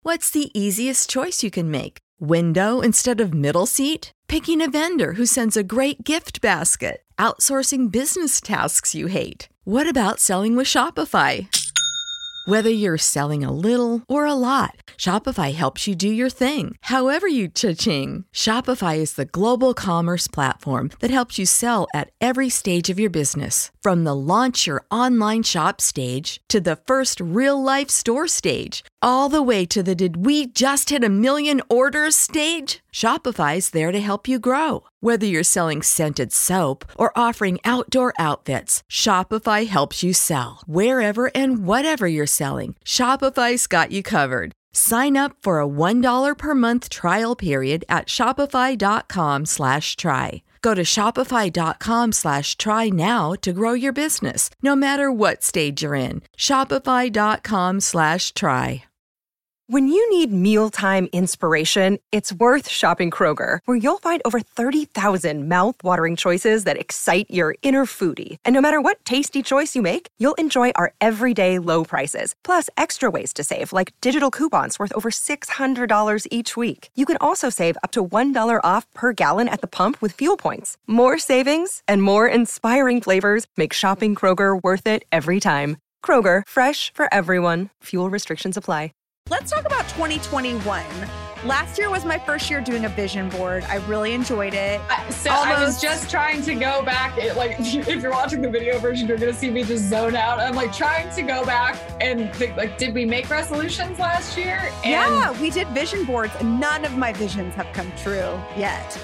What's the easiest choice you can make? Window instead of middle seat? Picking a vendor who sends a great gift basket? Outsourcing business tasks you hate? What about selling with Shopify? Whether you're selling a little or a lot, Shopify helps you do your thing, however you cha-ching. Shopify is the global commerce platform that helps you sell at every stage of your business. From the launch your online shop stage to the first real-life store stage, all the way to the did we just hit a million orders stage. Shopify's there to help you grow. Whether you're selling scented soap or offering outdoor outfits, Shopify helps you sell. Wherever and whatever you're selling, Shopify's got you covered. Sign up for a $1 per month trial period at shopify.com/try. Go to shopify.com/try now to grow your business, no matter what stage you're in. Shopify.com/try. When you need mealtime inspiration, it's worth shopping Kroger, where you'll find over 30,000 mouth-watering choices that excite your inner foodie. And no matter what tasty choice you make, you'll enjoy our everyday low prices, plus extra ways to save, like digital coupons worth over $600 each week. You can also save up to $1 off per gallon at the pump with fuel points. More savings and more inspiring flavors make shopping Kroger worth it every time. Kroger, fresh for everyone. Fuel restrictions apply. Let's talk about 2021. Last year was my first year doing a vision board. I really enjoyed it. I was just trying to go back. If you're watching the video version, you're going to see me just zone out. I'm like trying to go back and think, like, did we make resolutions last year? And yeah, we did vision boards, and none of my visions have come true yet.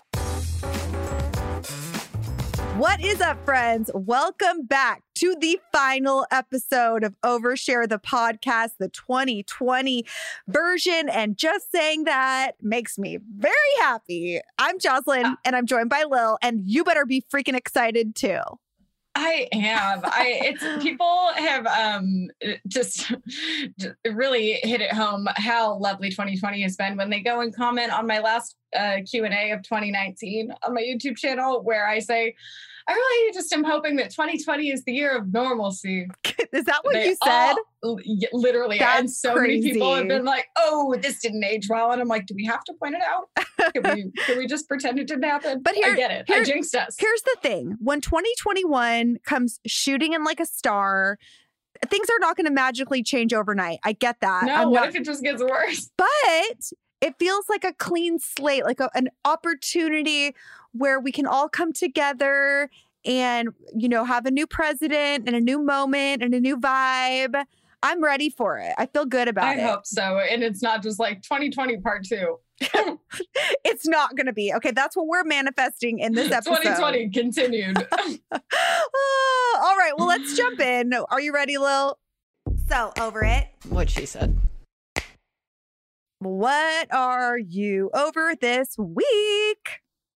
What is up, friends? Welcome back to the final episode of Overshare the Podcast, the 2020 version. And just saying that makes me very happy. I'm Jocelyn, and I'm joined by Lil, and you better be freaking excited too. I am. People have just really hit it home how lovely 2020 has been when they go and comment on my last Q&A of 2019 on my YouTube channel, where I say, I really just am hoping that 2020 is the year of normalcy. Is that what you said? Literally. That's and so crazy. many people have been like, oh, this didn't age well. And I'm like, do we have to point it out? Can we just pretend it didn't happen? But I get it. I jinxed us. Here's the thing. When 2021 comes shooting in like a star, things are not going to magically change overnight. I get that. No, what if it just gets worse? But it feels like a clean slate, like an opportunity where we can all come together and, you know, have a new president and a new moment and a new vibe. I'm ready for it. I feel good about it. I hope so. And it's not just like 2020 part 2. It's not going to be. Okay, that's what we're manifesting in this episode. 2020 continued. All right, well, let's jump in. Are you ready, Lil? So, over it. What she said. What are you over this week?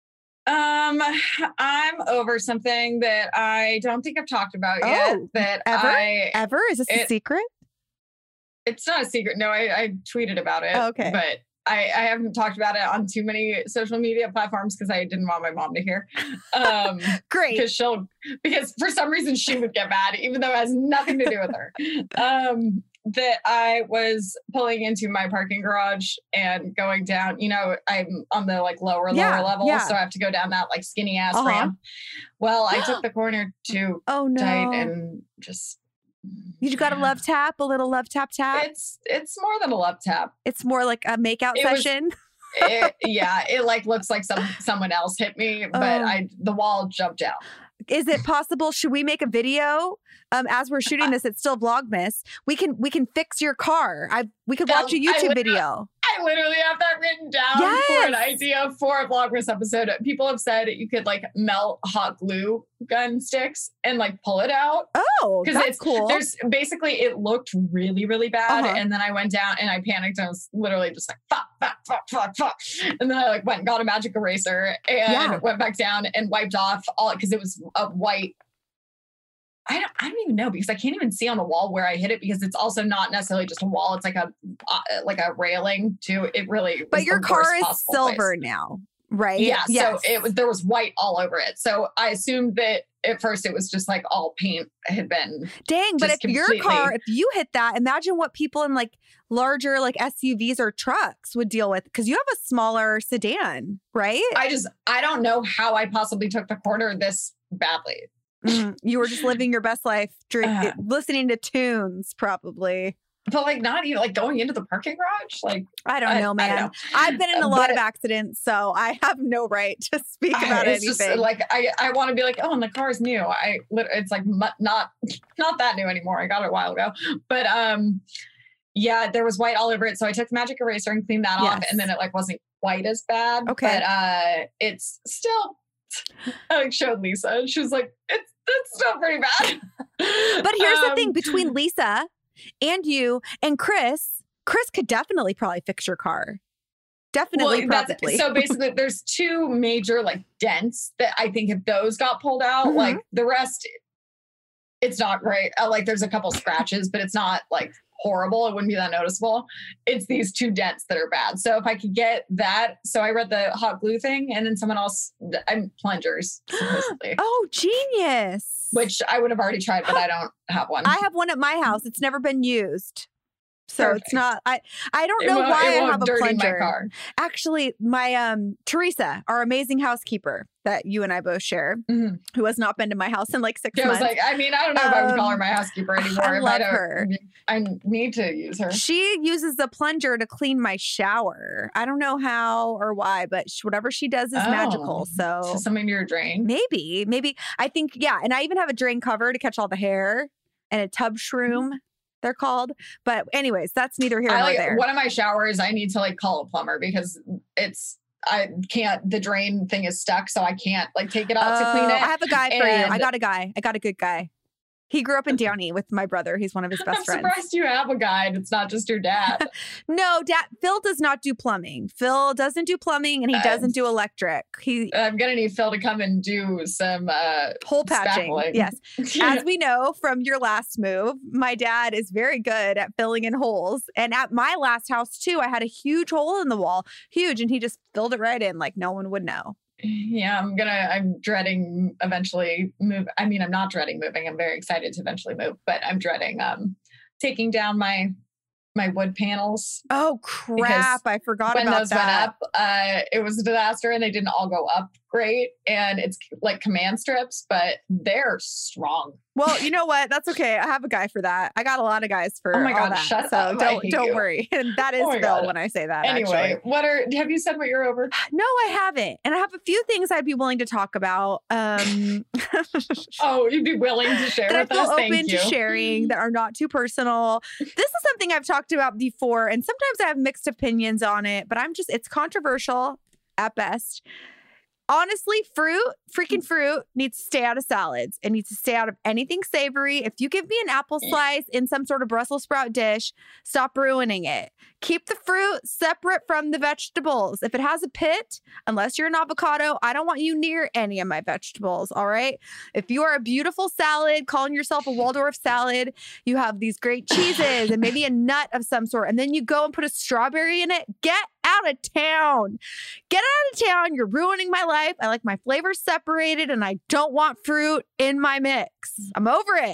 I'm over something that I don't think I've talked about yet. That ever? Is this a secret? It's not a secret. No, I tweeted about it. Oh, okay. But I haven't talked about it on too many social media platforms because I didn't want my mom to hear. Great. Because for some reason she would get mad, even though it has nothing to do with her. That I was pulling into my parking garage and going down, you know, I'm on the like lower level. Yeah. So I have to go down that like skinny ass ramp. Well, I took the corner too tight and just. You got a love tap, a little love tap tap? It's more than a love tap. It's more like a makeout session. It like looks like someone else hit me, but the wall jumped out. Is it possible? Should we make a video? As we're shooting this, it's still Vlogmas. We can fix your car. We could watch a YouTube video. I literally have that written down for an idea for a Vlogmas episode. People have said you could like melt hot glue gun sticks and like pull it out. Oh, that's cool. There's basically, it looked really, really bad. And then I went down and I panicked and I was literally just like, fuck. And then I like went and got a magic eraser and went back down and wiped off all, because it was a white. I don't even know, because I can't even see on the wall where I hit it, because it's also not necessarily just a wall. It's like a railing too. It really. But your car is silver now. right? Yeah. Yes. So there was white all over it. So I assumed that at first it was just like all paint had been. Dang, but if your car, if you hit that, imagine what people in like larger like SUVs or trucks would deal with, because you have a smaller sedan, right? I don't know how I possibly took the corner this badly. You were just living your best life, listening to tunes, probably. But like not even like going into the parking garage. Like I don't know, man. I don't know. I've been in a lot of accidents, so I have no right to speak about anything. Just, like I want to be like, oh, and the car's new. It's like not that new anymore. I got it a while ago, but yeah, there was white all over it. So I took the magic eraser and cleaned that off, and then it like wasn't quite as bad. Okay, but it's still. I like showed Lisa, and she was like, it's still pretty bad. But here's the thing: between Lisa and you and Chris could definitely probably fix your car. Definitely, probably. So basically, there's two major like dents that I think if those got pulled out, like the rest, it's not great. Like there's a couple scratches, but it's not like horrible. It wouldn't be that noticeable. It's these two dents that are bad. So if I could get that, so I read the hot glue thing, and then someone else, I'm plungers supposedly. Oh, genius. Which I would have already tried, but I don't have one. I have one at my house. It's never been used. So It's not, I don't know why I have a plunger. My car. Actually, my Teresa, our amazing housekeeper that you and I both share, who has not been to my house in like 6 months. I was like, I mean, I don't know if I would call her my housekeeper anymore. I love her. I need to use her. She uses the plunger to clean my shower. I don't know how or why, but whatever she does is magical. So something to your drain. Maybe. I think, yeah. And I even have a drain cover to catch all the hair and a tub shroom. They're called. But anyways, that's neither here nor there. One of my showers, I need to like call a plumber because I can't, the drain thing is stuck. So I can't like take it out to clean it. I have a guy for you. I got a guy. I got a good guy. He grew up in Downey with my brother. He's one of his best friends. I'm surprised you have a guy and it's not just your dad. No, Phil does not do plumbing. Phil doesn't do plumbing and he doesn't do electric. I'm going to need Phil to come and do some hole patching. Spackling. Yes. As we know from your last move, my dad is very good at filling in holes. And at my last house too, I had a huge hole in the wall. Huge. And he just filled it right in like no one would know. Yeah, I'm dreading eventually move. I mean, I'm not dreading moving. I'm very excited to eventually move, but I'm dreading taking down my wood panels. Oh crap. I forgot about that. When those went up, it was a disaster and they didn't all go up great. And it's like command strips, but they're strong. Well, you know what? That's okay. I have a guy for that. I got a lot of guys for all that. Shut so up. Don't worry. And that is Phil when I say that. Anyway, actually. Have you said what you're over? No, I haven't. And I have a few things I'd be willing to talk about. Oh, you'd be willing to share that with I us? feel open to sharing that are not too personal. This is something I've talked about before, and sometimes I have mixed opinions on it, but it's controversial at best. Honestly, freaking fruit needs to stay out of salads. It needs to stay out of anything savory. If you give me an apple slice in some sort of Brussels sprout dish, stop ruining it. Keep the fruit separate from the vegetables. If it has a pit, unless you're an avocado, I don't want you near any of my vegetables, all right? If you are a beautiful salad, calling yourself a Waldorf salad, you have these great cheeses and maybe a nut of some sort, and then you go and put a strawberry in it, get out of town. Get out of town. You're ruining my life. I like my flavors separated and I don't want fruit in my mix. I'm over it.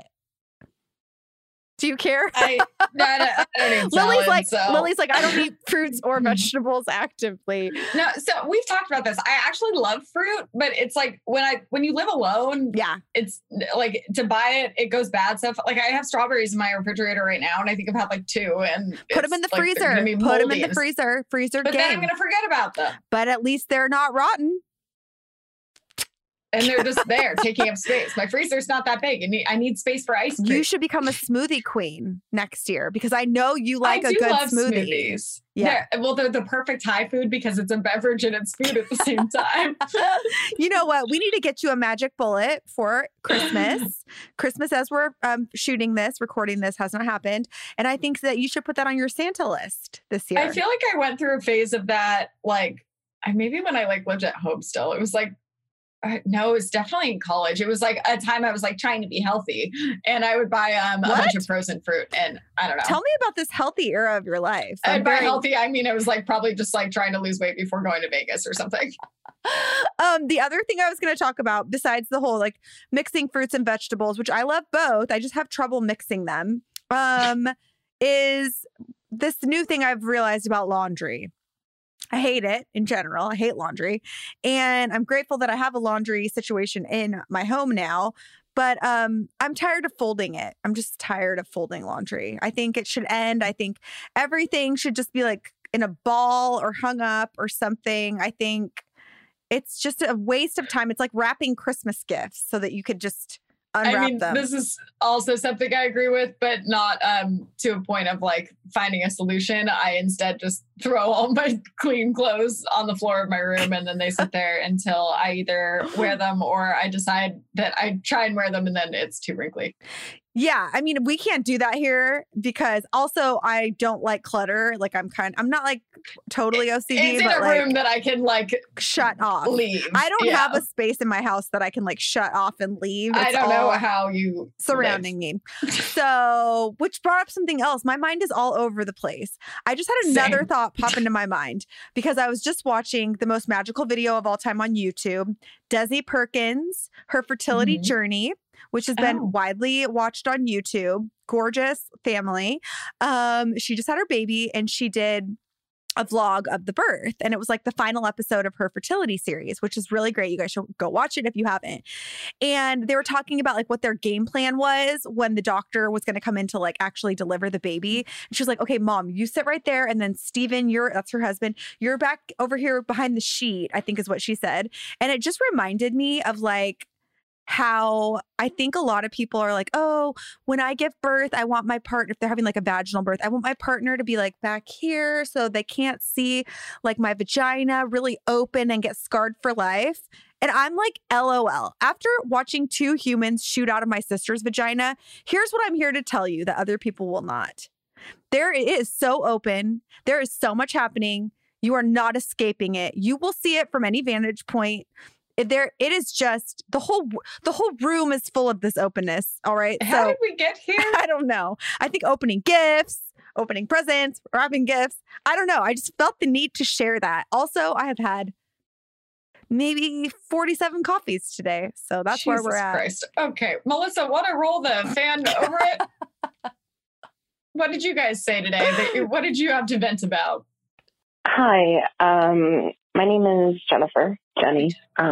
Do you care? I don't need salad, Lily's like, I don't eat fruits or vegetables actively. No, so we've talked about this. I actually love fruit, but it's like when you live alone, it's like to buy it goes bad stuff. Like I have strawberries in my refrigerator right now, and I think I've had like 2. And put them in the freezer. Put them in the freezer. But then I'm gonna forget about them. But at least they're not rotten. And they're just there taking up space. My freezer's not that big. I need space for ice cream. You should become a smoothie queen next year because I know you like a good smoothie. Smoothies. Yeah. They're the perfect Thai food because it's a beverage and it's food at the same time. You know what? We need to get you a magic bullet for Christmas. Christmas, as we're recording this, has not happened. And I think that you should put that on your Santa list this year. I feel like I went through a phase of that, like maybe when I lived at home still. It was like, No, it was definitely in college. It was like a time I was like trying to be healthy, and I would buy a bunch of frozen fruit, and I don't know. Tell me about this healthy era of your life. And by healthy, I mean it was like probably just like trying to lose weight before going to Vegas or something. The other thing I was going to talk about, besides the whole like mixing fruits and vegetables, which I love both, I just have trouble mixing them, is this new thing I've realized about laundry. I hate it in general. I hate laundry. And I'm grateful that I have a laundry situation in my home now. But I'm tired of folding it. I'm just tired of folding laundry. I think it should end. I think everything should just be like in a ball or hung up or something. I think it's just a waste of time. It's like wrapping Christmas gifts so that you could just unwrap them. This is also something I agree with, but not to a point of like finding a solution. I instead just throw all my clean clothes on the floor of my room, and then they sit there until I either wear them or I decide that I try and wear them and then it's too wrinkly. Yeah, I mean, we can't do that here because also I don't like clutter. Like I'm not like totally OCD. It's in a room that I can like shut off. Leave. I don't have a space in my house that I can like shut off and leave. I don't know how you surrounding me. So, which brought up something else. My mind is all over the place. I just had another thought pop into my mind because I was just watching the most magical video of all time on YouTube, Desi Perkins, her fertility journey, which has been widely watched on YouTube. Gorgeous family. She just had her baby and she did a vlog of the birth. And it was like the final episode of her fertility series, which is really great. You guys should go watch it if you haven't. And they were talking about like what their game plan was when the doctor was going to come in to like actually deliver the baby. And she was like, okay, mom, you sit right there. And then Steven, that's her husband, you're back over here behind the sheet, I think is what she said. And it just reminded me of like, how I think a lot of people are like, oh, when I give birth, I want my partner, if they're having like a vaginal birth, I want my partner to be like back here so they can't see like my vagina really open and get scarred for life. And I'm like, LOL. After watching two humans shoot out of my sister's vagina, here's what I'm here to tell you that other people will not. There it is so open. There is so much happening. You are not escaping it. You will see it from any vantage point. It is just the whole room is full of this openness. All right. How did we get here? I don't know. I think opening gifts, opening presents, wrapping gifts. I don't know. I just felt the need to share that. Also, I have had maybe 47 coffees today. So that's Jesus where we're at. Christ. Okay. Melissa, want to roll the fan over it? What did you guys say today? What did you have to vent about? Hi. My name is Jenny.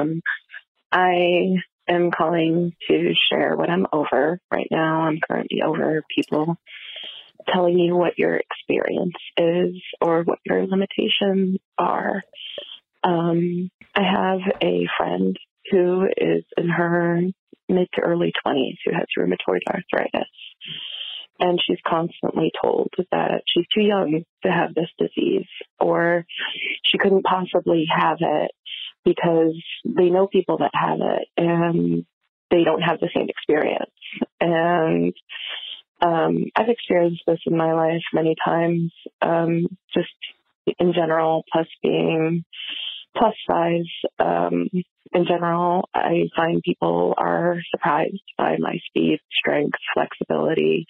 I am calling to share what I'm over right now. I'm currently over people telling you what your experience is or what your limitations are. I have a friend who is in her mid to early 20s who has rheumatoid arthritis. And she's constantly told that she's too young to have this disease, or she couldn't possibly have it because they know people that have it and they don't have the same experience. And I've experienced this in my life many times, just in general, plus being plus size. In general, I find people are surprised by my speed, strength, flexibility,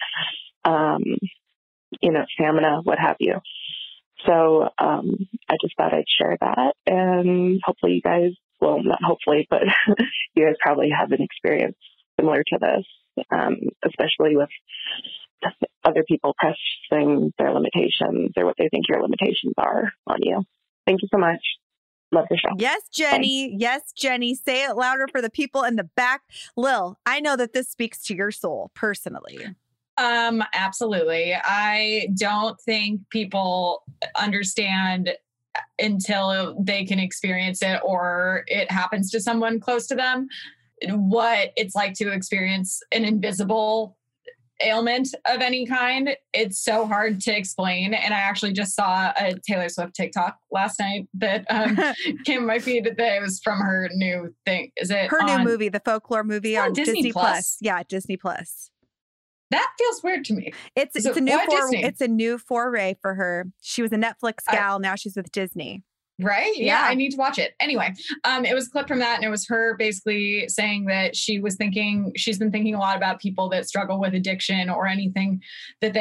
stamina, what have you. So I just thought I'd share that. And hopefully you guys, well, not hopefully, but you guys probably have an experience similar to this, especially with other people pressing their limitations or what they think your limitations are on you. Thank you so much. Love the show. Yes, Jenny. Thanks. Yes, Jenny. Say it louder for the people in the back. Lil, I know that this speaks to your soul personally. Absolutely. I don't think people understand until they can experience it or it happens to someone close to them what it's like to experience an invisible ailment of any kind. It's so hard to explain. And I actually just saw a Taylor Swift TikTok last night that came in my feed that it was from her new thing. Is it her new movie, the folklore movie on Disney Plus? Yeah, Disney Plus. That feels weird to me. It's a new foray for her. She was a Netflix gal. Now she's with Disney. Right? Yeah, I need to watch it. Anyway, it was a clip from that, and it was her basically saying that she's been thinking a lot about people that struggle with addiction or anything that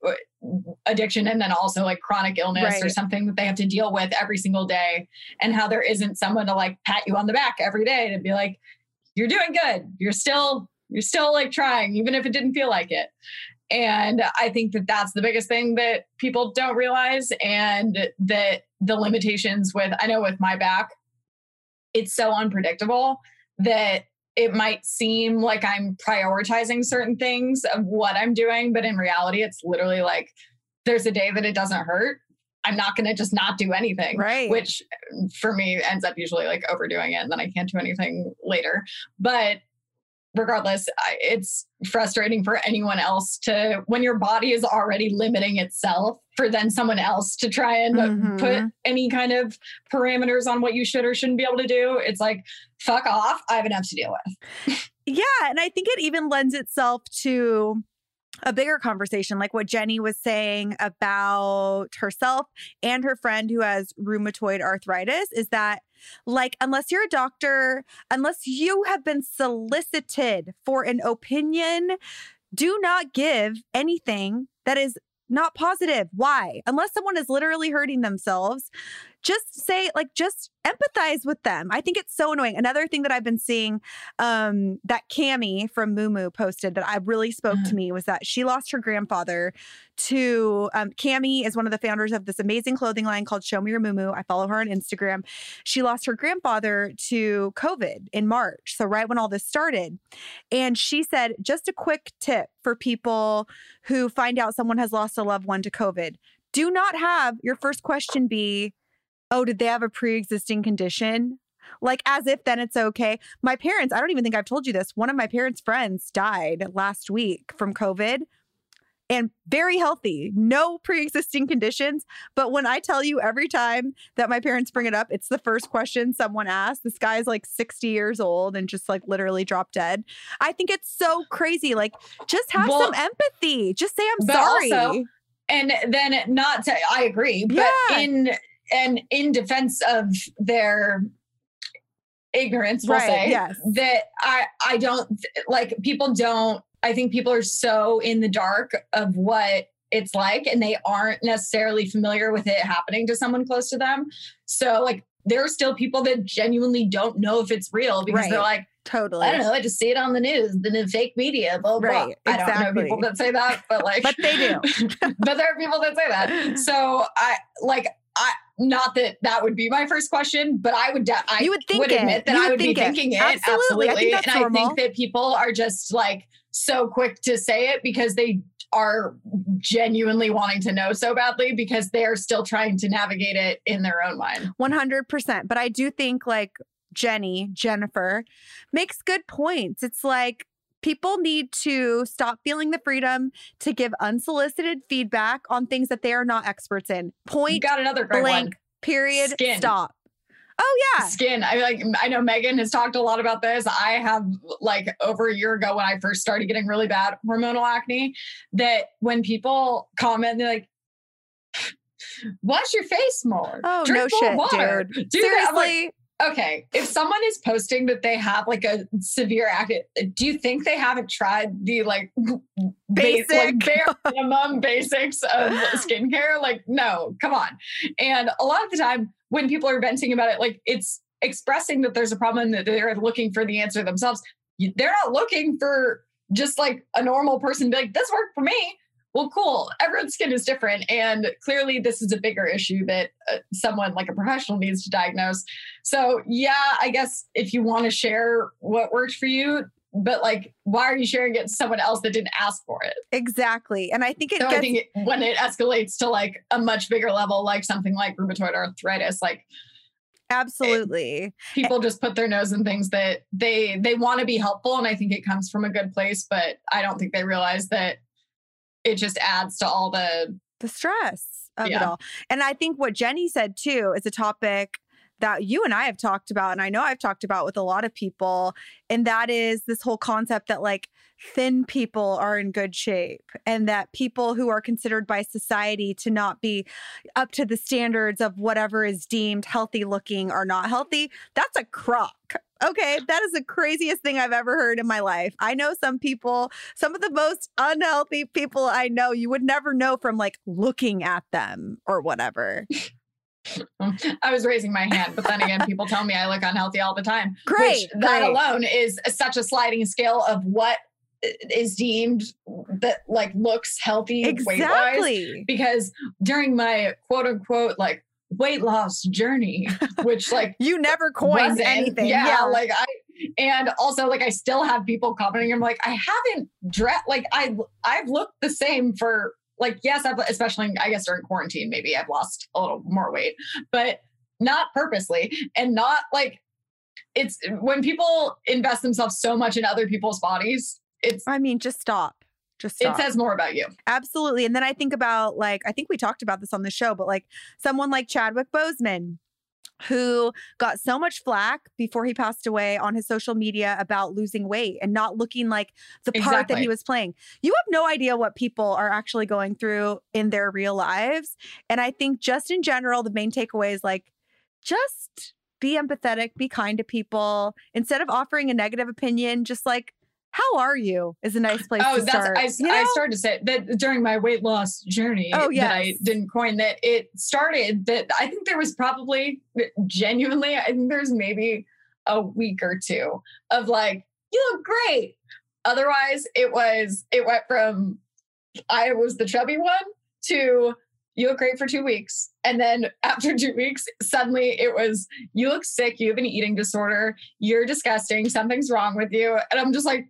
addiction, and then also like chronic illness or something that they have to deal with every single day, and how there isn't someone to like pat you on the back every day to be like, you're doing good. You're still like trying, even if it didn't feel like it. And I think that that's the biggest thing that people don't realize, and that the limitations I know with my back, it's so unpredictable that it might seem like I'm prioritizing certain things of what I'm doing. But in reality, it's literally like, there's a day that it doesn't hurt. I'm not going to just not do anything, which for me ends up usually like overdoing it. And then I can't do anything later. But regardless, it's frustrating for anyone else when your body is already limiting itself, for then someone else to try and put any kind of parameters on what you should or shouldn't be able to do. It's like, fuck off. I have enough to deal with. Yeah. And I think it even lends itself to a bigger conversation, like what Jenny was saying about herself and her friend who has rheumatoid arthritis, is that like, unless you're a doctor, unless you have been solicited for an opinion, do not give anything that is not positive. Why? Unless someone is literally hurting themselves, just say, like, just empathize with them. I think it's so annoying. Another thing that I've been seeing that Cami from Mumu posted that I really spoke to me was that she lost her grandfather to, Cami is one of the founders of this amazing clothing line called Show Me Your Mumu. I follow her on Instagram. She lost her grandfather to COVID in March. So right when all this started. And she said, just a quick tip for people who find out someone has lost a loved one to COVID. Do not have your first question be, oh, did they have a pre-existing condition? Like, as if then it's okay. My parents, I don't even think I've told you this. One of my parents' friends died last week from COVID and very healthy, no pre-existing conditions. But when I tell you every time that my parents bring it up, it's the first question someone asks. This guy's like 60 years old and just like literally dropped dead. I think it's so crazy. Like, just have some empathy. Just say, I'm sorry. Also, and then I agree, but in defense of their ignorance, we'll say that I don't like, people don't, I think people are so in the dark of what it's like, and they aren't necessarily familiar with it happening to someone close to them. So like, there are still people that genuinely don't know if it's real because they're like, totally, I don't know, I just see it on the news, the fake media, blah, blah, blah. I don't know people that say that, but like, but they do. But there are people that say that. So not that would be my first question, but I would admit that I would be thinking it. Absolutely. I think that's normal. I think that people are just like so quick to say it because they are genuinely wanting to know so badly because they are still trying to navigate it in their own mind. 100%. But I do think like Jennifer makes good points. It's like, people need to stop feeling the freedom to give unsolicited feedback on things that they are not experts in. Point. You got another great blank, one. Period. Skin. Stop. Oh yeah. Skin. I know Megan has talked a lot about this. I have like over a year ago when I first started getting really bad hormonal acne, that when people comment, they're like, wash your face more. Oh, drink no more shit, water. dude. Do Seriously. Okay, if someone is posting that they have like a severe acne, do you think they haven't tried the like basic, bare minimum basics of skincare? Like, no, come on. And a lot of the time when people are venting about it, like it's expressing that there's a problem that they're looking for the answer themselves. They're not looking for just like a normal person to be like, this worked for me. Well, cool. Everyone's skin is different. And clearly this is a bigger issue that someone like a professional needs to diagnose. So yeah, I guess if you want to share what worked for you, but like, why are you sharing it to someone else that didn't ask for it? Exactly. And I think when it escalates to like a much bigger level, like something like rheumatoid arthritis, like absolutely. People just put their nose in things that they want to be helpful. And I think it comes from a good place, but I don't think they realize that it just adds to all the stress of it all. And I think what Jenny said too is a topic that you and I have talked about, and I know I've talked about with a lot of people, and that is this whole concept that like thin people are in good shape and that people who are considered by society to not be up to the standards of whatever is deemed healthy looking are not healthy. That's a crock. Okay, that is the craziest thing I've ever heard in my life. I know some people, some of the most unhealthy people I know, you would never know from like looking at them or whatever. I was raising my hand, but then again, people tell me I look unhealthy all the time. Great. That alone is such a sliding scale of what is deemed that like looks healthy weight-wise. Because during my quote unquote like weight loss journey, which like you never coined anything. Yeah, like and also like I still have people commenting. I'm like, I haven't like I've looked the same for like, yes, especially I guess during quarantine, maybe I've lost a little more weight, but not purposely and not like it's when people invest themselves so much in other people's bodies. Just stop. It says more about you. Absolutely. And then I think about like, I think we talked about this on the show, but like someone like Chadwick Boseman, who got so much flack before he passed away on his social media about losing weight and not looking like the part that he was playing. You have no idea what people are actually going through in their real lives. And I think just in general, the main takeaway is like, just be empathetic, be kind to people. Instead of offering a negative opinion, just like, how are you is a nice place to start. I started to say that during my weight loss journey that I didn't coin that it started that I think there was probably genuinely, I think there's maybe a week or two of like, you look great. Otherwise it went from I was the chubby one to you look great for 2 weeks. And then after 2 weeks, suddenly it was, you look sick. You have an eating disorder. You're disgusting. Something's wrong with you. And I'm just like,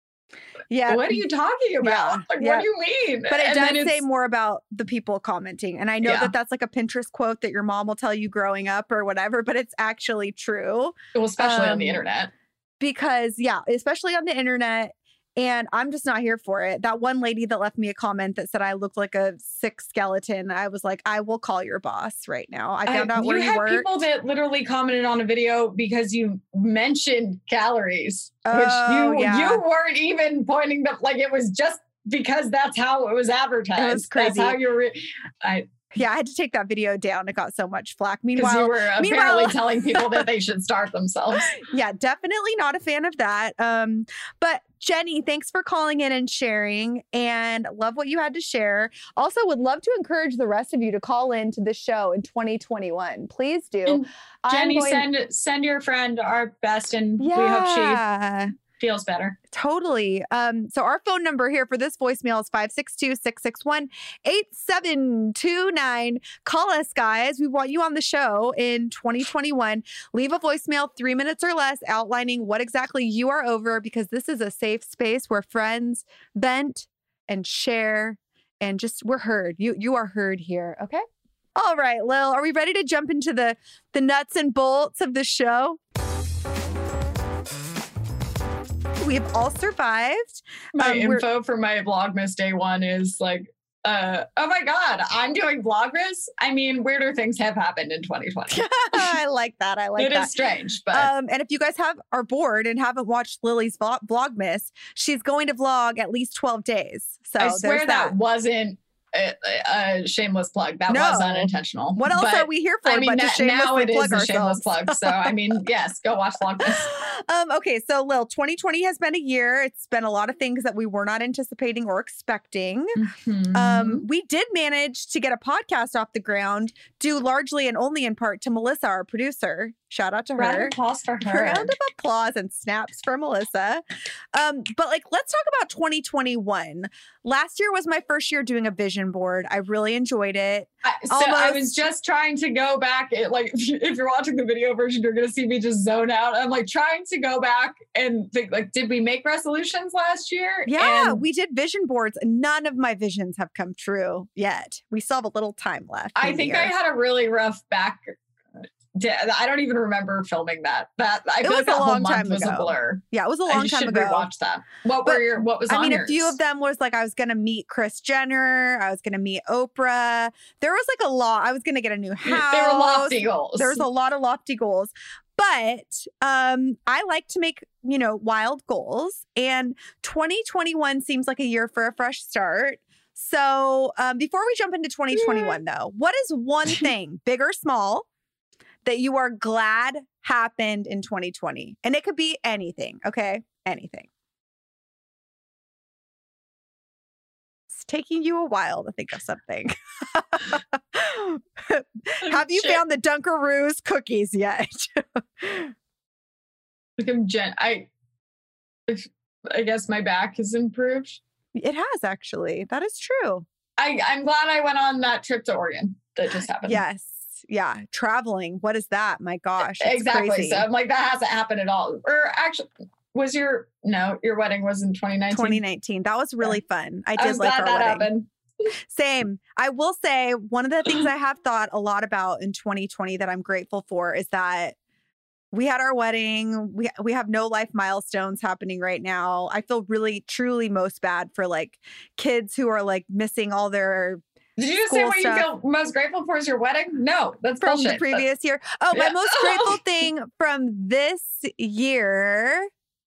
yeah, what are you talking about? What do you mean? But it does say more about the people commenting. And I know that that's like a Pinterest quote that your mom will tell you growing up or whatever, but it's actually true. Well, especially on the internet. Because especially on the internet. And I'm just not here for it. That one lady that left me a comment that said I looked like a sick skeleton. I was like, I will call your boss right now. I found out where you worked. You had people that literally commented on a video because you mentioned calories, which you weren't even pointing to. Like it was just because that's how it was advertised. It was crazy. That's how you're. I had to take that video down. It got so much flack. Meanwhile, you were apparently telling people that they should starve themselves. Yeah, definitely not a fan of that. But Jenny, thanks for calling in and sharing, and love what you had to share. Also, would love to encourage the rest of you to call in to the show in 2021. Please do. And Jenny, send your friend our best, and we hope she feels better. Totally. So our phone number here for this voicemail is 562-661-8729. Call us, guys. We want you on the show in 2021. Leave a voicemail 3 minutes or less outlining what exactly you are over, because this is a safe space where friends vent and share and just we're heard. You are heard here. Okay. All right, Lil, are we ready to jump into the nuts and bolts of the show? We have all survived. My info for my Vlogmas day one is like, oh my God, I'm doing Vlogmas. I mean, weirder things have happened in 2020. I like that. It is strange. But and if you guys are bored and haven't watched Lily's Vlogmas, she's going to vlog at least 12 days. So I swear that wasn't a shameless plug. That was unintentional. What else are we here for? But to shamelessly plug ourselves. Shameless plug. So I mean, yes, go watch Vlogmas. Okay, so Lil, 2020 has been a year. It's been a lot of things that we were not anticipating or expecting. Mm-hmm. We did manage to get a podcast off the ground, due largely and only in part to Melissa, our producer. Shout out to her. Round of applause for her. Round of applause and snaps for Melissa. But like, let's talk about 2021. Last year was my first year doing a vision board. I really enjoyed it. I was just trying to go back. If you're watching the video version, you're going to see me just zone out. I'm like trying to go back and think like, did we make resolutions last year? Yeah, we did vision boards. None of my visions have come true yet. We still have a little time left. I think I had a really rough back I don't even remember filming that. I feel like that whole month was a blur. Yeah, it was a long time ago. Rewatch that. What was on yours? A few of them was like I was going to meet Kris Jenner. I was going to meet Oprah. There was like a lot. I was going to get a new house. There were lofty goals. There was a lot of lofty goals. But I like to make, wild goals. And 2021 seems like a year for a fresh start. So before we jump into 2021, though, what is one thing, big or small, that you are glad happened in 2020? And it could be anything, okay? Anything. It's taking you a while to think of something. Have you found the Dunkaroos cookies yet? Look, I guess my back has improved. It has, actually. That is true. I'm glad I went on that trip to Oregon that just happened. Yes. Yeah. Traveling. What is that? My gosh. Exactly. Crazy. So I'm like, that hasn't happened at all. Or actually, your wedding was in 2019? 2019. That was really fun. I did like our that wedding. Happened. Same. I will say one of the things I have thought a lot about in 2020 that I'm grateful for is that we had our wedding. We have no life milestones happening right now. I feel really, truly most bad for like kids who are like missing all their Did you just say what you feel most grateful for is your wedding? No, that's from bullshit. The previous year. Oh, yeah. My most grateful thing from this year,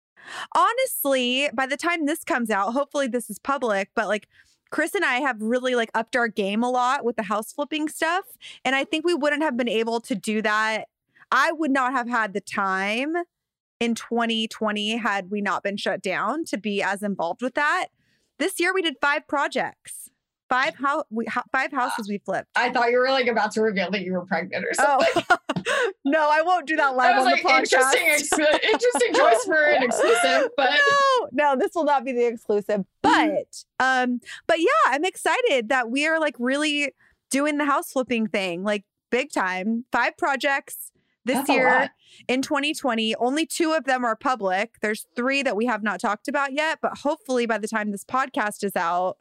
honestly, by the time this comes out, hopefully this is public, but like Chris and I have really like upped our game a lot with the house flipping stuff. And I think we wouldn't have been able to do that. I would not have had the time in 2020 had we not been shut down to be as involved with that. This year we did 5 projects. 5 houses we flipped. I thought you were like about to reveal that you were pregnant or something. Oh. No, I won't do that live on the podcast. Interesting choice for an exclusive, but no, this will not be the exclusive. But yeah, I'm excited that we are like really doing the house flipping thing, like big time. 5 projects this year in 2020. Only 2 of them are public. There's 3 that we have not talked about yet, but hopefully by the time this podcast is out,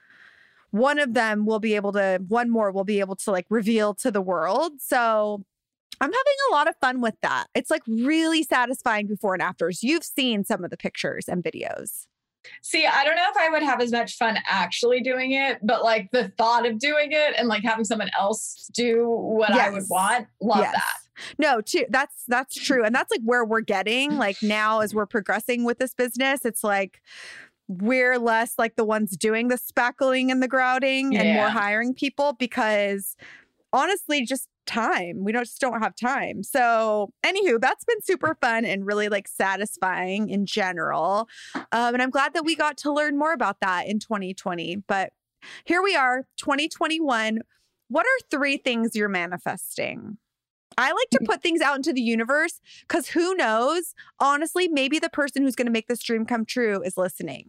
one more will be able to like reveal to the world. So I'm having a lot of fun with that. It's like really satisfying before and afters. You've seen some of the pictures and videos. See, I don't know if I would have as much fun actually doing it, but like the thought of doing it and like having someone else do what I would want, love that. No, that's true. And that's like where we're getting like now as we're progressing with this business. It's like we're less like the ones doing the spackling and the grouting and more hiring people because honestly, just time. We just don't have time. So anywho, that's been super fun and really like satisfying in general. And I'm glad that we got to learn more about that in 2020. But here we are, 2021. What are 3 things you're manifesting? I like to put things out into the universe because who knows? Honestly, maybe the person who's going to make this dream come true is listening.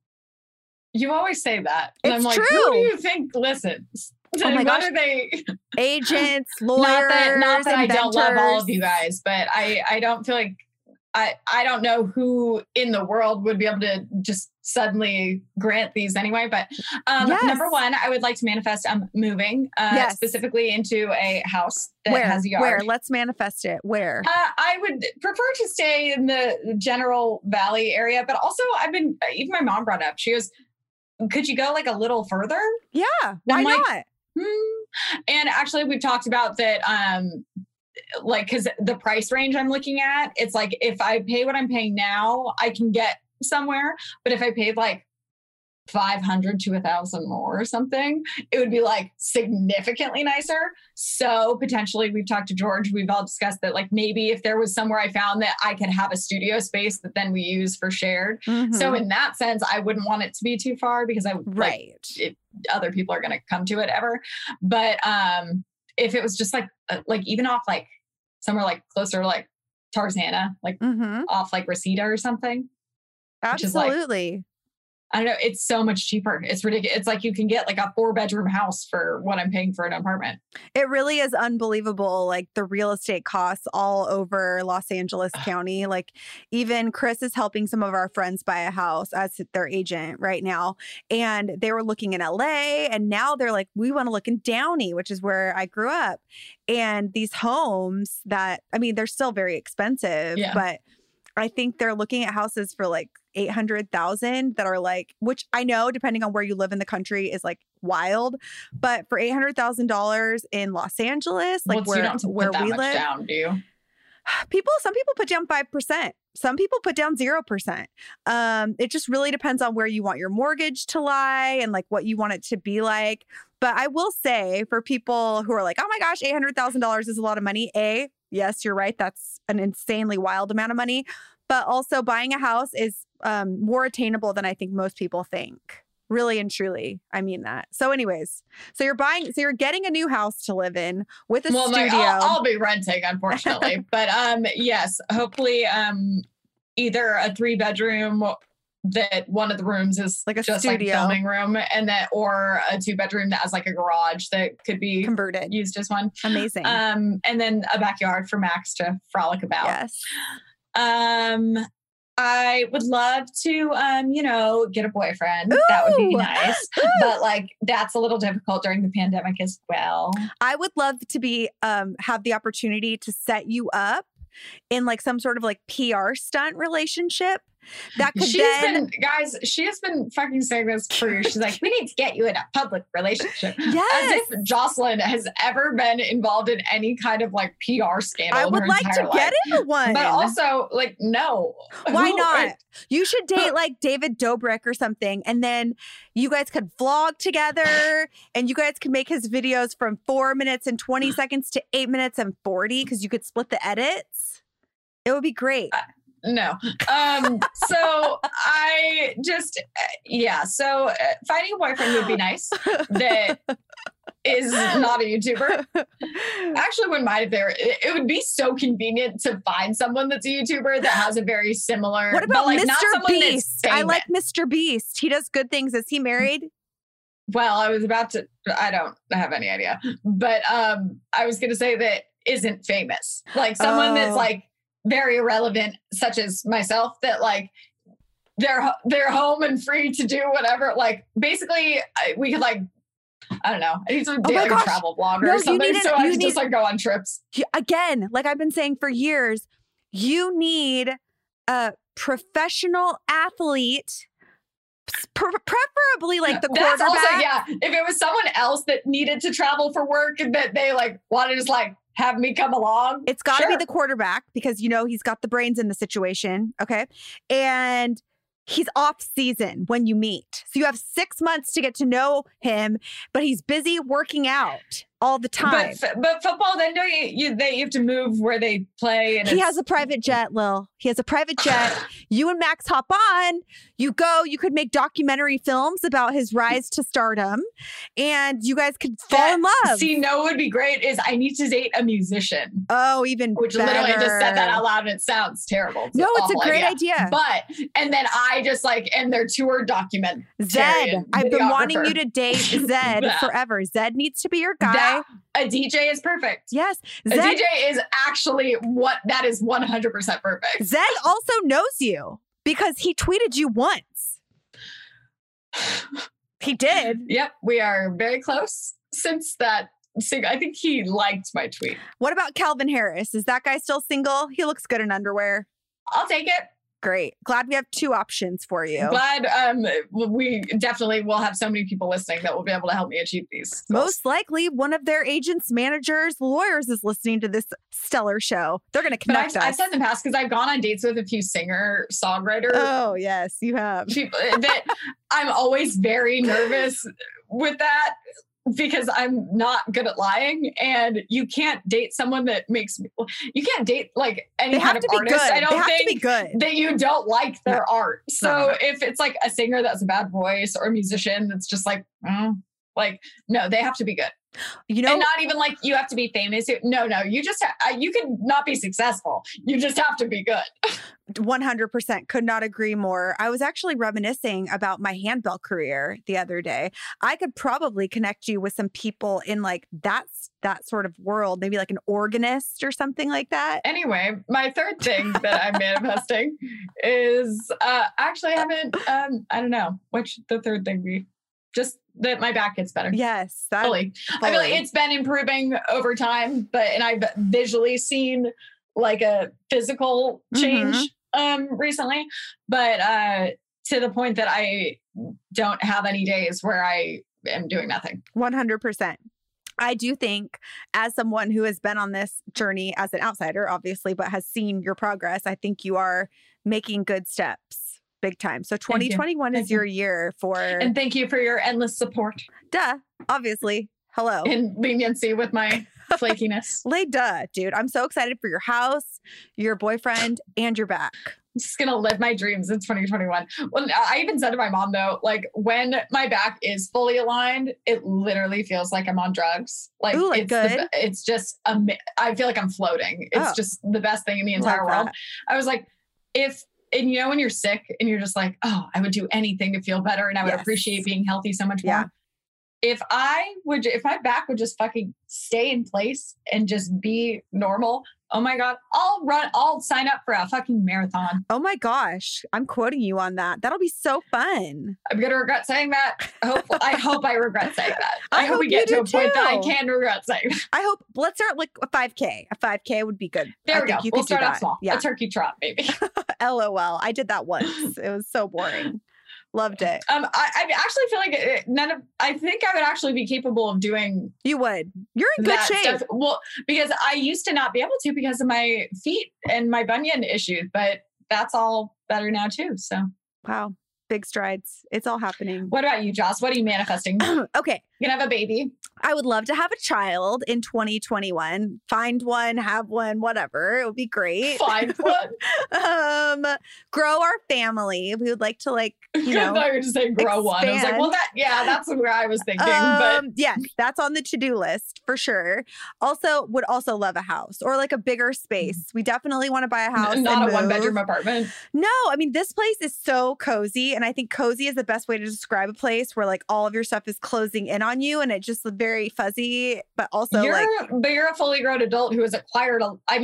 You always say that. And it's I'm like, true. Who do you think listens? Oh my gosh. What are they? Agents, lawyers, not that I don't love all of inventors. you guys, but I don't feel like I don't know who in the world would be able to just suddenly grant these anyway. But number 1, I would like to manifest moving specifically into a house that has a yard. Where? Let's manifest it. Where? I would prefer to stay in the General Valley area, but also even my mom brought up, she goes, could you go like a little further? Yeah. Why not? And actually we've talked about that, like, cause the price range I'm looking at, it's like, if I pay what I'm paying now, I can get somewhere. But if I paid like 500 to 1,000 more or something, it would be like significantly nicer. So potentially we've talked to George, we've all discussed that like maybe if there was somewhere I found that I could have a studio space that then we use for shared. Mm-hmm. So in that sense, I wouldn't want it to be too far because other people are going to come to it ever. But if it was just like even off like somewhere like closer, like Tarzana, like off like Reseda or something. Absolutely. I don't know. It's so much cheaper. It's ridiculous. It's like you can get like a 4-bedroom house for what I'm paying for an apartment. It really is unbelievable. Like the real estate costs all over Los Angeles County. Like even Chris is helping some of our friends buy a house as their agent right now. And they were looking in LA and now they're like, we want to look in Downey, which is where I grew up. And these homes that, I mean, they're still very expensive, but I think they're looking at houses for like 800,000 that are like, which I know depending on where you live in the country is like wild, but for $800,000 in Los Angeles, like where we live, down, do you? Some people put down 5%. Some people put down 0%. It just really depends on where you want your mortgage to lie and like what you want it to be like. But I will say for people who are like, oh my gosh, $800,000 is a lot of money. Yes, you're right. That's an insanely wild amount of money. But also buying a house is more attainable than I think most people think. Really and truly. I mean that. So anyways, so you're getting a new house to live in with a studio. I'll be renting, unfortunately. But yes, hopefully either a 3-bedroom that one of the rooms is like a just studio, like filming room, and that, or a 2-bedroom that has like a garage that could be converted, used as one. Amazing. And then a backyard for Max to frolic about. Yes. I would love to, get a boyfriend. Ooh, that would be nice. But like, that's a little difficult during the pandemic as well. I would love to have the opportunity to set you up in like some sort of like PR stunt relationship. That could she has been fucking saying this for years. She's like, we need to get you in a public relationship. Yes. As if Jocelyn has ever been involved in any kind of like PR scandal. I would like to get into one. But also, like, no. Why not? You should date like David Dobrik or something. And then you guys could vlog together and you guys could make his videos from 4 minutes and 20 seconds to 8 minutes and 40 because you could split the edits. It would be great. No. So I just, So finding a boyfriend would be nice that is not a YouTuber. Actually, wouldn't mind if it would be so convenient to find someone that's a YouTuber that has a very similar. What about like, Mr. Beast? I like Mr. Beast. He does good things. Is he married? Well, I don't have any idea, but I was going to say that isn't famous. Like someone that's like very irrelevant, such as myself, that like they're home and free to do whatever. Like basically we could like, I don't know. I need some daily travel blogger or something. So I just like go on trips. Again, like I've been saying for years, you need a professional athlete, preferably like the quarterback. Also, if it was someone else that needed to travel for work and that they like wanted to just like have me come along. It's got to be the quarterback because, he's got the brains in the situation. Okay. And he's off season when you meet. So you have 6 months to get to know him, but he's busy working out all the time. But football, then you have to move where they play. And he has a private jet, Lil. He has a private jet. You and Max hop on. You go. You could make documentary films about his rise to stardom, and you guys could fall in love. See, what would be great is I need to date a musician. Oh, even which better. Literally just said that out loud and it sounds terrible. It's a great idea. And then I just like and their tour document. Zed, I've been wanting you to date Zed forever. Zed needs to be your guy. A DJ is perfect. Yes. A DJ is actually that is 100% perfect. Zed also knows you because he tweeted you once. He did. Yep. We are very close since that. I think he liked my tweet. What about Calvin Harris? Is that guy still single? He looks good in underwear. I'll take it. Great. Glad we have 2 options for you. Glad we definitely will have so many people listening that will be able to help me achieve these goals. Most likely one of their agents, managers, lawyers is listening to this stellar show. They're going to connect us. I've said in the past because I've gone on dates with a few singer-songwriter. Oh, yes, you have. People that I'm always very nervous with that. Because I'm not good at lying, and you can't date someone that you can't date like any kind of artist. I don't think that you don't like their art. So if it's like a singer that has a bad voice or a musician that's just like, no, they have to be good. And not even like you have to be famous. No, you just you could not be successful. You just have to be good. 100% could not agree more. I was actually reminiscing about my handbell career the other day. I could probably connect you with some people in like that sort of world, maybe like an organist or something like that. Anyway, my third thing that I'm manifesting is actually I haven't, I don't know, what's the third thing be? Just that my back gets better. Yes. Fully. I feel like it's been improving over time, and I've visually seen like a physical change recently, but to the point that I don't have any days where I am doing nothing. 100%. I do think, as someone who has been on this journey as an outsider, obviously, but has seen your progress, I think you are making good steps. Big time. So 2021 is your year for... And thank you for your endless support. Duh. Obviously. Hello. And leniency with my flakiness. Duh, dude. I'm so excited for your house, your boyfriend, and your back. I'm just going to live my dreams in 2021. Well, I even said to my mom, though, like when my back is fully aligned, it literally feels like I'm on drugs. Like, ooh, like good. It's just, I feel like I'm floating. It's just the best thing in the entire world. I was like, and you know, when you're sick and you're just like, oh, I would do anything to feel better and I would appreciate being healthy so much more. Yeah. If my back would just fucking stay in place and just be normal, oh my God, I'll sign up for a fucking marathon. Oh my gosh. I'm quoting you on that. That'll be so fun. I'm going to regret saying that. I hope I regret saying that. I hope we get to a point that I can regret saying that. I hope, let's start like a 5K. A 5K would be good. There we go. We'll start off small. Yeah. A turkey trot, maybe. LOL. I did that once. It was so boring. Loved it. I actually feel like I think I would actually be capable of doing. You would. You're in good shape. Stuff. Well, because I used to not be able to because of my feet and my bunion issues, but that's all better now too. So. Wow. Big strides. It's all happening. What about you, Joss? What are you manifesting? Okay. You're going to have a baby. I would love to have a child in 2021. Find one, have one, whatever. It would be great. Find one. Grow our family. We would like to I thought you were just saying grow expand. one. I was like, well, that's where I was thinking. But yes, that's on the to-do list for sure. Would also love a house or like a bigger space. We definitely want to buy a house. Not a one-bedroom apartment. No, I mean, this place is so cozy. And I think cozy is the best way to describe a place where like all of your stuff is closing in on you and it just very fuzzy, but also but you're a fully grown adult who has acquired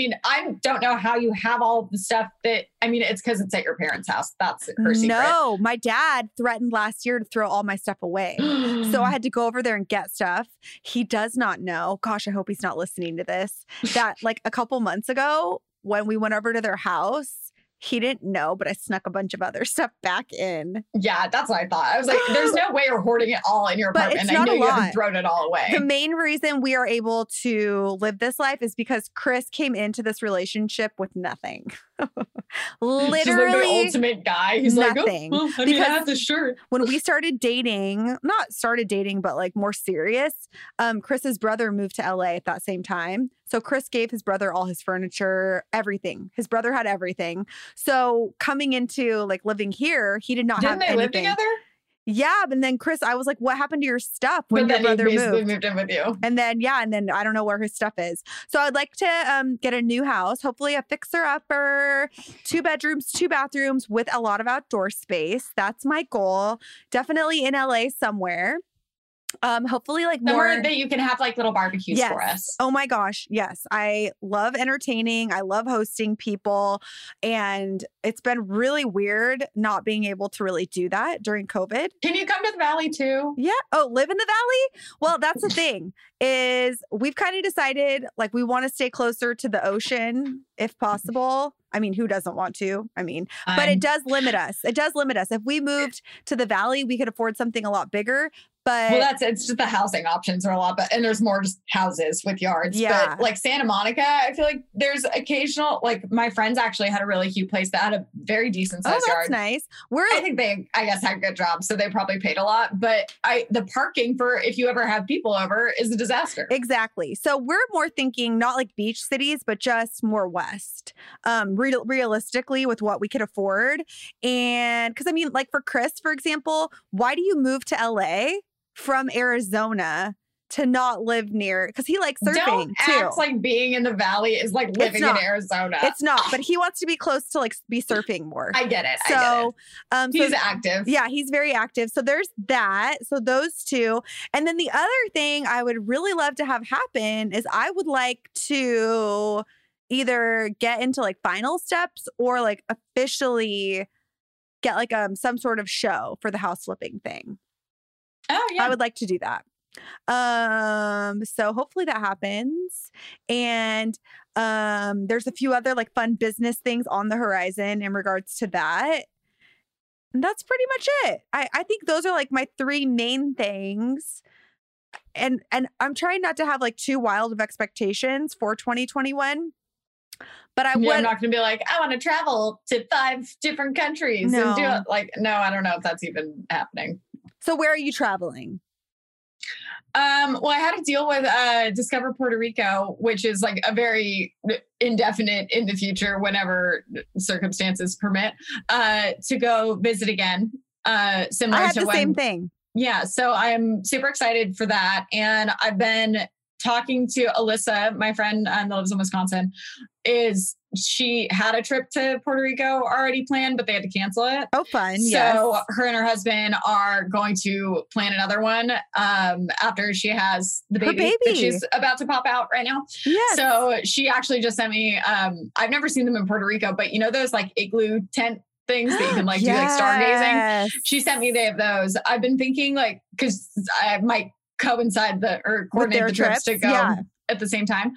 I don't know how you have all of the stuff it's because it's at your parents' house. That's her secret. No, my dad threatened last year to throw all my stuff away. So I had to go over there and get stuff. He does not know. Gosh, I hope he's not listening to this. That like a couple months ago when we went over to their house, he didn't know, but I snuck a bunch of other stuff back in. Yeah, that's what I thought. I was like, there's no way you're hoarding it all in your apartment. But it's not I know you haven't thrown it all away. The main reason we are able to live this life is because Chris came into this relationship with nothing. Literally. She's like the ultimate guy. He's nothing. Like, I have this shirt. When we started dating, but like more serious, Chris's brother moved to LA at that same time. So Chris gave his brother all his furniture, everything. His brother had everything. So coming into like living here, he did not have anything. Didn't they live together? Yeah, but then Chris, I was like, what happened to your stuff when your brother moved in with you? And then I don't know where his stuff is. So I'd like to get a new house, hopefully a fixer-upper, 2 bedrooms, 2 bathrooms with a lot of outdoor space. That's my goal. Definitely in LA somewhere. Hopefully like somewhere more that you can have like little barbecues for us. Oh my gosh. Yes. I love entertaining. I love hosting people. And it's been really weird not being able to really do that during COVID. Can you come to the Valley too? Yeah. Oh, live in the Valley? Well, that's the thing is we've kind of decided like we want to stay closer to the ocean if possible. I mean, who doesn't want to? I mean, but it does limit us. It does limit us. If we moved to the Valley, we could afford something a lot bigger. But it's just the housing options are a lot, and there's more just houses with yards. Yeah. But like Santa Monica, I feel like there's occasional, like my friends actually had a really cute place that had a very decent sized yard. That's nice. I think they, had a good job, so they probably paid a lot. But the parking for if you ever have people over is a disaster. Exactly. So we're more thinking not like beach cities, but just more west, realistically with what we could afford. And because I mean, like for Chris, for example, why do you move to LA from Arizona to not live near, because he likes surfing Don't too. act like being in the valley is like living in Arizona. It's not, but he wants to be close to like be surfing more. I get it. So, he's active. Yeah, he's very active. So there's that. So those two. And then the other thing I would really love to have happen is I would like to either get into like final steps or like officially get like some sort of show for the house flipping thing. Oh yeah. I would like to do that. So hopefully that happens. And there's a few other like fun business things on the horizon in regards to that. And that's pretty much it. I think those are like my three main things. And I'm trying not to have like too wild of expectations for 2021. But I'm not going to be like, I want to travel to 5 different countries and do it. Like, no, I don't know if that's even happening. So where are you traveling? Well, I had to deal with Discover Puerto Rico, which is like a very indefinite in the future, whenever circumstances permit, to go visit again. Similar I had to the same thing. Yeah, so I am super excited for that, and I've been talking to Alyssa, my friend that lives in Wisconsin. She had a trip to Puerto Rico already planned, but they had to cancel it. Oh, fun. So her and her husband are going to plan another one after she has the baby that she's about to pop out right now. Yes. So she actually just sent me, I've never seen them in Puerto Rico, but you know those like igloo tent things that you can like do like stargazing? She sent me, they have those. I've been thinking like, because I might coordinate the trips to go at the same time.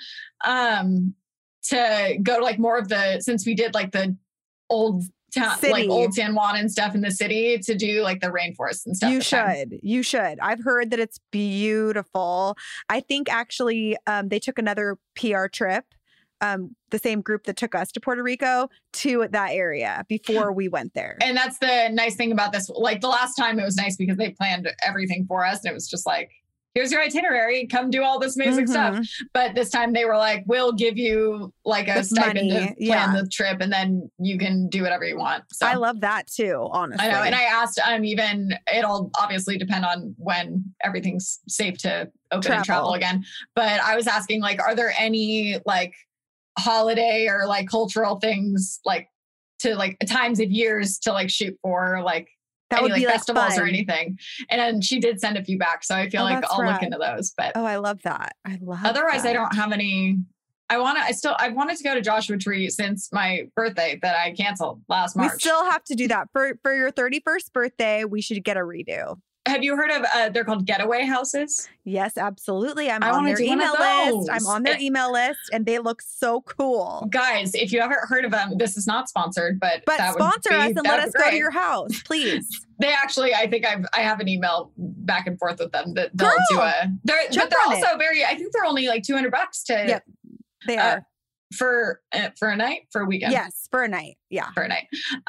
To go to like more of since we did like the old town, like old San Juan and stuff in the city, to do like the rainforest and stuff. You should. I've heard that it's beautiful. I think actually they took another PR trip, the same group that took us to Puerto Rico, to that area before we went there. And that's the nice thing about this. Like the last time it was nice because they planned everything for us and it was just like, here's your itinerary, come do all this amazing stuff. But this time they were like, we'll give you like a stipend to plan the trip and then you can do whatever you want. So I love that too, honestly. I know. And I asked, it'll obviously depend on when everything's safe to open and travel again. But I was asking like, are there any like holiday or like cultural things like to like times of years to like shoot for like, that would be like festivals or anything. And then she did send a few back. So I feel like I'll look into those. But I love that. Otherwise, I don't have any. I wanted to go to Joshua Tree since my birthday that I canceled last March. We still have to do that for your 31st birthday. We should get a redo. Have you heard of, they're called getaway houses? Yes, absolutely. I'm on their email list. I'm on their email list and they look so cool. Guys, if you haven't heard of them, this is not sponsored, but sponsor us and let us go to your house, please. They actually, I think I have an email back and forth with them that they'll do they're also very, I think they're only like $200 to. Yep, they are. For a night, for a weekend. Yes, for a night. Yeah. For a night.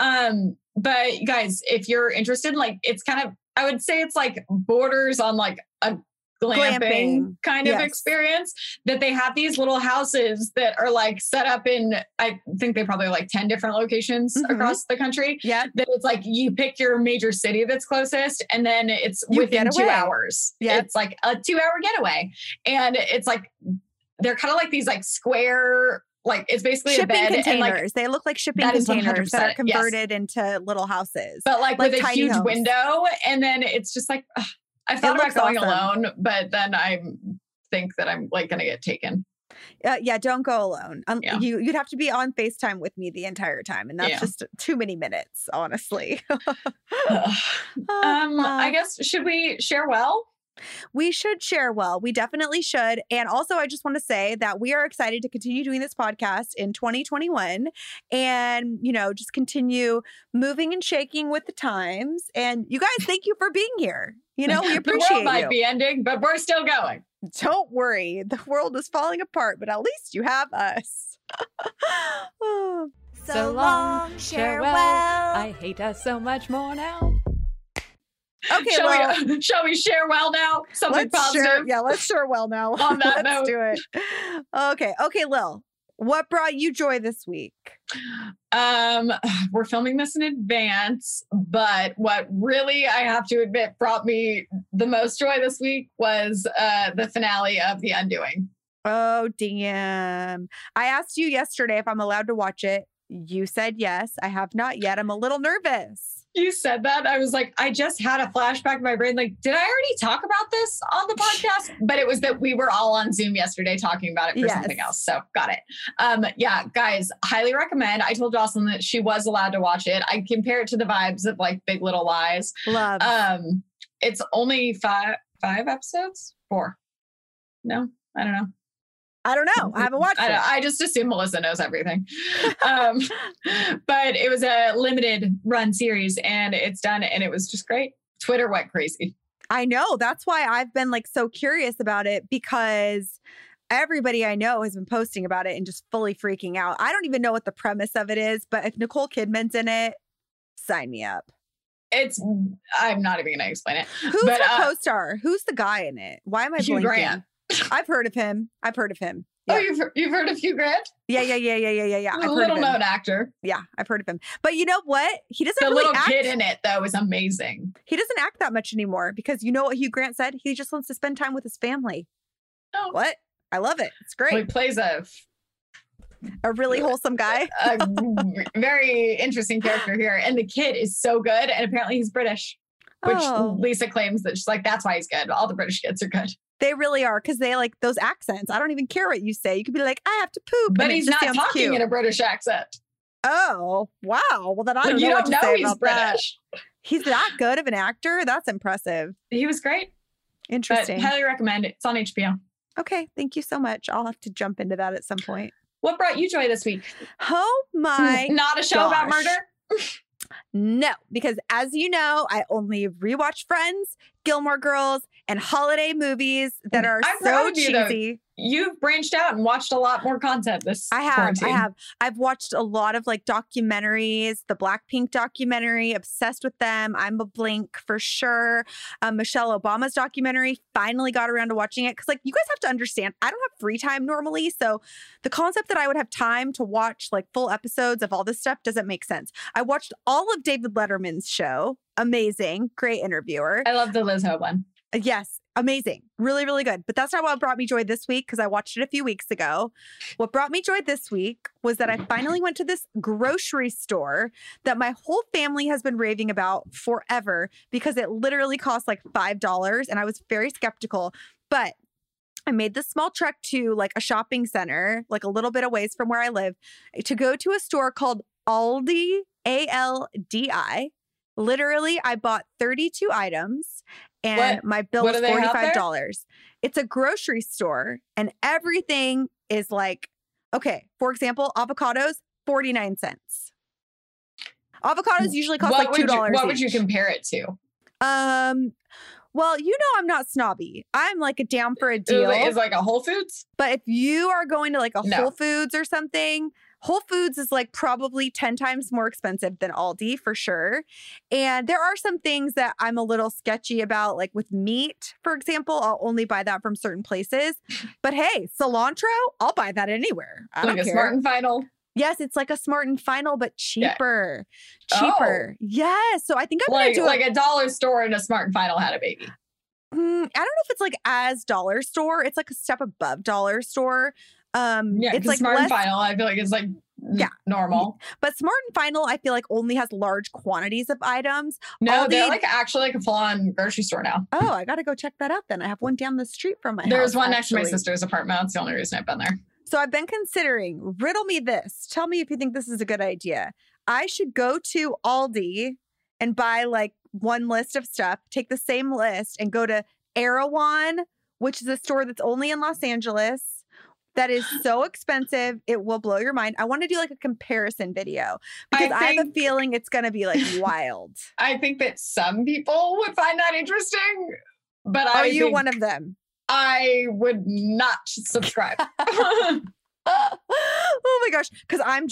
But guys, if you're interested, like it's kind of, I would say it's like borders on like a glamping kind of experience, that they have these little houses that are like set up in, I think they probably like 10 different locations across the country. Yeah. That it's like you pick your major city that's closest and then it's within 2 hours. Yeah. It's like a 2-hour getaway. And it's like, they're kind of like these like square, like it's basically shipping a bed containers. And like, they look like shipping containers that are converted into little houses, but like with a huge window. And then it's just like, I thought about going alone, but then I think that I'm like going to get taken. Yeah, don't go alone. You'd have to be on FaceTime with me the entire time, and that's just too many minutes, honestly. I guess, should we share well? We should share well. We definitely should. And also, I just want to say that we are excited to continue doing this podcast in 2021 and, just continue moving and shaking with the times. And you guys, thank you for being here. We appreciate the world might be ending, but we're still going. Don't worry. The world is falling apart, but at least you have us. So long, share well. I hate us so much more now. Okay, shall we share well now? Something positive. Let's share well now. On that note. Let's do it. Okay, Lil, what brought you joy this week? We're filming this in advance, but what really, I have to admit, brought me the most joy this week was the finale of The Undoing. Oh, damn. I asked you yesterday if I'm allowed to watch it. You said yes. I have not yet. I'm a little nervous. You said that. I was like, I just had a flashback in my brain. Like, did I already talk about this on the podcast? But it was that we were all on Zoom yesterday talking about it for something else. So got it. Yeah, guys, highly recommend. I told Jocelyn that she was allowed to watch it. I compare it to the vibes of like Big Little Lies. Love. It's only five episodes? 4. No, I don't know. I don't know. I haven't watched it. I just assume Melissa knows everything. But it was a limited run series and it's done and it was just great. Twitter went crazy. I know. That's why I've been like so curious about it because everybody I know has been posting about it and just fully freaking out. I don't even know what the premise of it is, but if Nicole Kidman's in it, sign me up. I'm not even going to explain it. Who's the co-star? Who's the guy in it? Why am I Hugh blanking? Grant. I've heard of him. Yeah. Oh, you've heard of Hugh Grant? Yeah. A little known actor. Yeah, I've heard of him. But you know what? He doesn't the really little act. kid in it, though, is amazing. He doesn't act that much anymore because you know what Hugh Grant said? He just wants to spend time with his family. Oh. What? I love it. It's great. So he plays a really wholesome guy. A very interesting character here. And the kid is so good. And apparently he's British, which Lisa claims that she's like, that's why he's good. All the British kids are good. They really are because they like those accents. I don't even care what you say. You could be like, I have to poop. But he's not talking in a British accent. Oh, wow. Well, then I don't know what to say he's about British. That. He's that good of an actor? That's impressive. He was great. Interesting. But highly recommend it. It's on HBO. Okay. Thank you so much. I'll have to jump into that at some point. What brought you joy this week? Oh my Not a show about murder? No, because as you know, I only rewatch Friends, Gilmore Girls, and holiday movies that are so cheesy. You've branched out and watched a lot more content this quarantine. I have. I've watched a lot of like documentaries, the Blackpink documentary, obsessed with them. I'm a Blink for sure. Michelle Obama's documentary, finally got around to watching it. Because like you guys have to understand, I don't have free time normally. So the concept that I would have time to watch like full episodes of all this stuff doesn't make sense. I watched all of David Letterman's show. Amazing. Great interviewer. I love the Lizzo one. Yes. Amazing. Really, really good. But that's not what brought me joy this week because I watched it a few weeks ago. What brought me joy this week was that I finally went to this grocery store that my whole family has been raving about forever because it literally cost like $5 and I was very skeptical. But I made this small trek to like a shopping center, like a little bit of ways from where I live, to go to a store called Aldi, ALDI. Literally, I bought 32 items and my bill was $45. It's a grocery store and everything is like, okay, for example, avocados, 49 cents. Avocados usually cost like $2. What would you compare it to? Well, you know I'm not snobby. I'm like a down for a deal. Is like a Whole Foods? But if you are going to like a Whole Foods or something, Whole Foods is like probably 10 times more expensive than Aldi for sure. And there are some things that I'm a little sketchy about, like with meat, for example. I'll only buy that from certain places. But hey, cilantro, I'll buy that anywhere. I don't care. Smart and Final. Yes, it's like a Smart and Final, but cheaper. Yeah. Cheaper. Oh. Yes. So I think I'm going to do like a dollar store and a Smart and Final had a baby. I don't know if it's like as dollar store. It's like a step above dollar store. It's like Smart and Final, I feel like it's like normal. But Smart and Final, I feel like only has large quantities of items. No, they're like actually like a full-on grocery store now. Oh, I got to go check that out then. I have one down the street from my house. There's one next to my sister's apartment. That's the only reason I've been there. So I've been considering, riddle me this. Tell me if you think this is a good idea. I should go to Aldi and buy like one list of stuff, take the same list and go to Erewhon, which is a store that's only in Los Angeles. That is so expensive. It will blow your mind. I want to do like a comparison video because I have a feeling it's going to be like wild. I think that some people would find that interesting, but are you one of them? I would not subscribe. Oh my gosh. Because I'm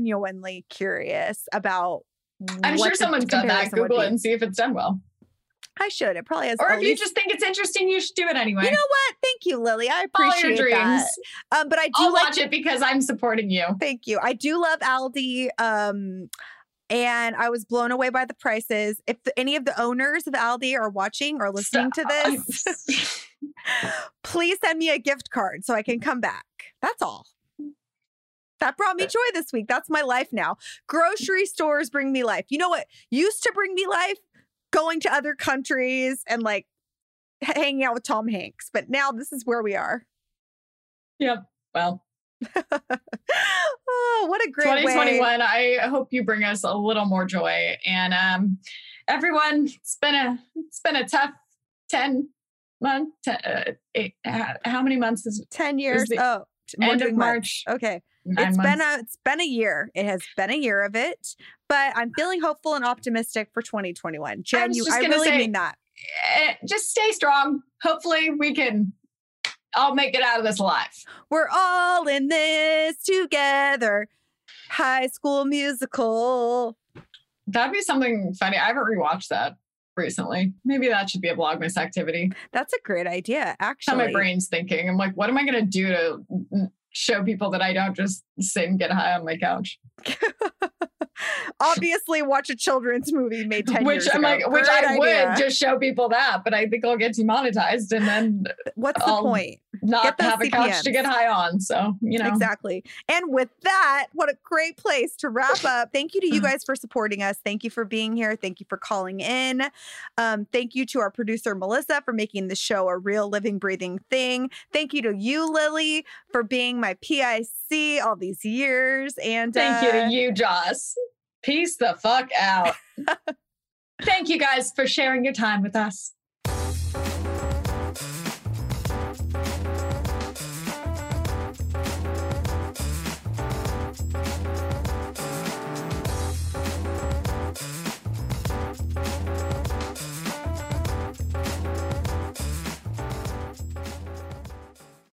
genuinely curious about I'm sure someone's done that. Google it and see if it's done well. I should. It probably has. Or if you just think it's interesting, you should do it anyway. You know what? Thank you, Lily. I appreciate your dreams. that. But I do I'll watch it because I'm supporting you. Thank you. I do love Aldi. And I was blown away by the prices. If any of the owners of Aldi are watching or listening to this, please send me a gift card so I can come back. That's all. That brought me joy this week. That's my life now. Grocery stores bring me life. You know what used to bring me life? Going to other countries and like hanging out with Tom Hanks. But now this is where we are. Yep. Well. Oh, what a great 2021. I hope you bring us a little more joy. And everyone, it's been a tough 10 months. How many months is it? 10 years. End of March. Okay. It's been a year. It has been a year of it, but I'm feeling hopeful and optimistic for 2021. Jen, I really mean that. Just stay strong. Hopefully I'll make it out of this alive. We're all in this together. High School Musical. That'd be something funny. I haven't rewatched that recently. Maybe that should be a Vlogmas activity. That's a great idea, actually. How my brain's thinking. I'm like, what am I going to do to show people that I don't just sit and get high on my couch? Obviously watch a children's movie made 10 years ago. Which I would just show people that, but I think I'll get demonetized and then what's the point? Not have a couch to get high on. So, Exactly. And with that, what a great place to wrap up. Thank you to you guys for supporting us. Thank you for being here. Thank you for calling in. Thank you to our producer, Melissa, for making the show a real living, breathing thing. Thank you to you, Lily, for being my PIC all these years. And thank you to you, Joss. Peace the fuck out. Thank you guys for sharing your time with us.